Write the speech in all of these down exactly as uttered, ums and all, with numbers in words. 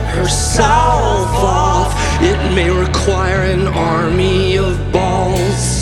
herself off. It may require an army of balls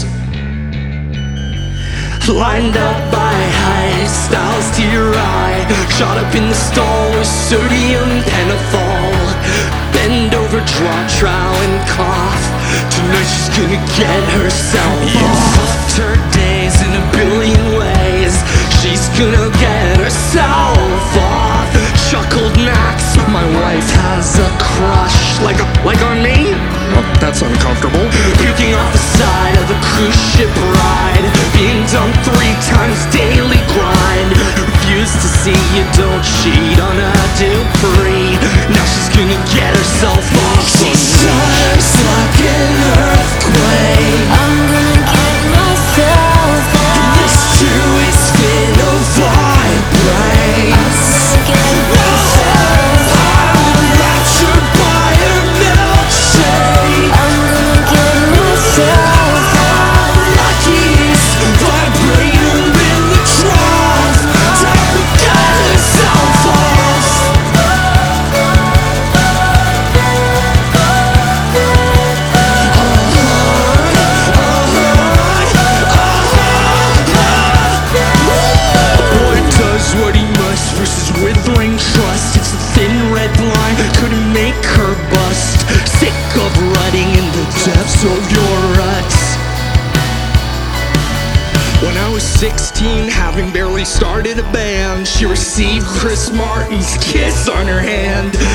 lined up by high styles to your eye, shot up in the stall with sodium pentothal. Bend over, draw, trowel, and cough. Tonight she's gonna get herself off. You fucked her days in a billion ways. She's gonna get herself off. Chuckled Max, my wife has a crush. Like a, like on me? Well, that's uncomfortable. Puking off the side of a cruise ship ride. Being done three times daily grind. Refuse to see you don't cheat on a Dupree. Now she's gonna get herself off. She sucks like an earthquake. I'm gonna get myself off. And this too is finna vibrate. I'm gonna get myself off. I'm raptured by her milkshake. I'm gonna get myself off. Lucky's vibrator in the trough. Time to get herself off. A boy does what he must versus withering trust. It's a thin red line, couldn't make her bust. Sick of rutting in the depths of your ruts. When I was sixteen, having barely started a band, she received Chris Martin's kiss on her hand.